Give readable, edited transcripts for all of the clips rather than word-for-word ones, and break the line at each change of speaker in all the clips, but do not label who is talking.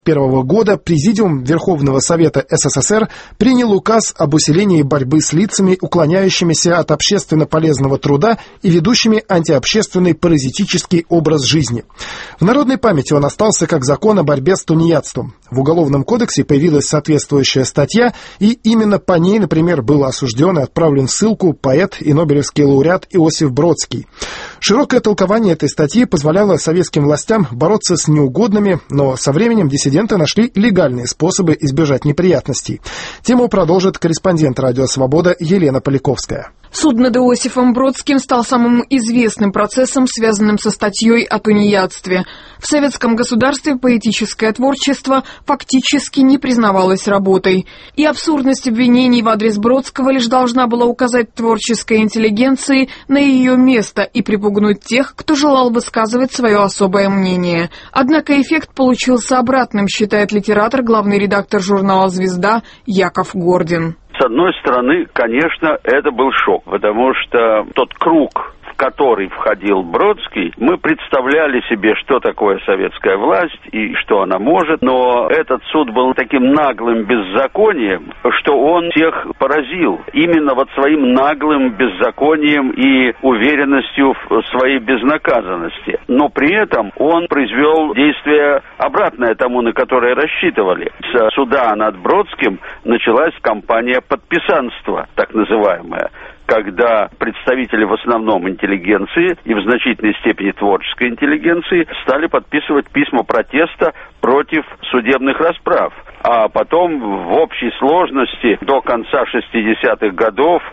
1991 года Президиум Верховного Совета СССР принял указ об усилении борьбы с лицами, уклоняющимися от общественно полезного труда и ведущими антиобщественный паразитический образ жизни. В народной памяти он остался как закон о борьбе с тунеядством. В Уголовном кодексе появилась соответствующая статья, и именно по ней, например, был осужден и отправлен в ссылку поэт и нобелевский лауреат Иосиф Бродский. Широкое толкование этой статьи позволяло советским властям бороться с неугодными, но со временем диссиденты нашли легальные способы избежать неприятностей. Тему продолжит корреспондент «Радио Свобода» Елена Поляковская.
Суд над Иосифом Бродским стал самым известным процессом, связанным со статьей о тунеядстве. В советском государстве поэтическое творчество фактически не признавалось работой. И абсурдность обвинений в адрес Бродского лишь должна была указать творческой интеллигенции на ее место и припугнуть тех, кто желал высказывать свое особое мнение. Однако эффект получился обратным, считает литератор, главный редактор журнала «Звезда» Яков Гордин.
С одной стороны, конечно, это был шок, потому что тот круг, в который входил Бродский, мы представляли себе, что такое советская власть и что она может, но этот суд был таким наглым беззаконием, что он всех поразил именно вот своим наглым беззаконием и уверенностью в своей безнаказанности. Но при этом он произвел действие обратное тому, на которое рассчитывали. С суда над Бродским началась кампания подписанства, так называемая, когда представители в основном интеллигенции и в значительной степени творческой интеллигенции стали подписывать письма протеста против судебных расправ. А потом в общей сложности до конца 60-х годов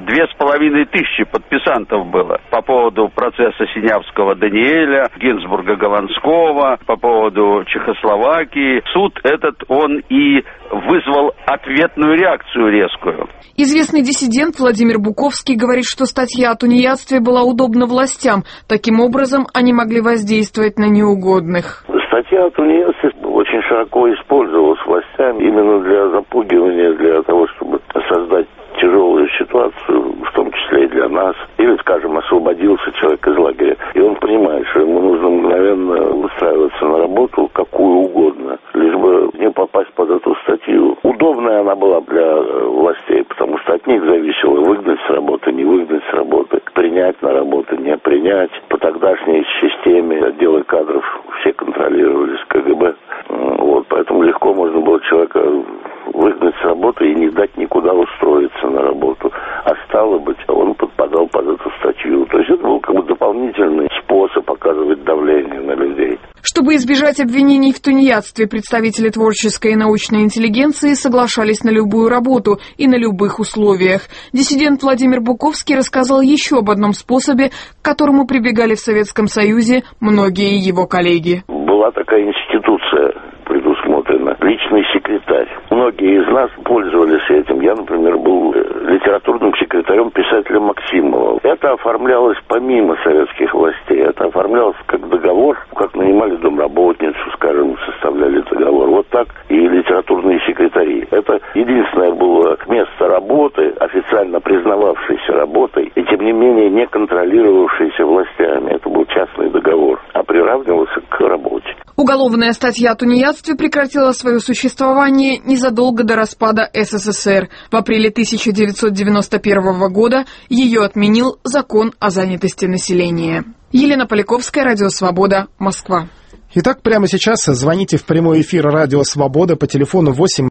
2500 подписантов было по поводу процесса Синявского Даниэля, Гинзбурга Голландского, по поводу Чехословакии. Суд этот, он и вызвал ответную реакцию резкую.
Известный диссидент Владимир Буковский говорит, что статья о тунеядстве была удобна властям. Таким образом, они могли воздействовать на неугодных.
Статья о тунеядстве очень широко использовалась властями именно для запугивания, для того, чтобы создать тяжелую ситуацию, в том числе и для нас. Или, скажем, освободился человек из лагеря, и он понимает, что ему нужно мгновенно устраиваться на работу, какую угодно, лишь бы не попасть под эту статью. Удобная она была для властей, потому что от них зависело выгнать с работы, не выгнать с работы, принять на работу, не принять. По тогдашней системе отделы кадров все контролировались КГБ. Поэтому легко можно было человека выгнать с работы и не дать никуда устроиться на работу. А стало быть, он подпадал под эту статью. То есть это был как бы дополнительный способ оказывать давление на людей.
Чтобы избежать обвинений в тунеядстве, представители творческой и научной интеллигенции соглашались на любую работу и на любых условиях. Диссидент Владимир Буковский рассказал еще об одном способе, к которому прибегали в Советском Союзе многие его коллеги.
Была такая институция предусмотрена, личный секретарь. Многие из нас пользовались этим. Я, например, был литературным секретарем писателя Максимова. Это оформлялось помимо советских властей. Это оформлялось как договор, как нанимали домработницу, скажем, составляли договор. Вот так и литературные секретари. Это единственное было место работы, официально признававшейся работой, и тем не менее не контролировавшейся властями. Это был частный договор, а приравнивался к работе.
Уголовная статья о тунеядстве прекратила свое существование незадолго до распада СССР. В апреле 1991 года ее отменил Закон о занятости населения. Елена Поляковская, Радио Свобода, Москва.
Итак, прямо сейчас звоните в прямой эфир Радио Свобода по телефону 8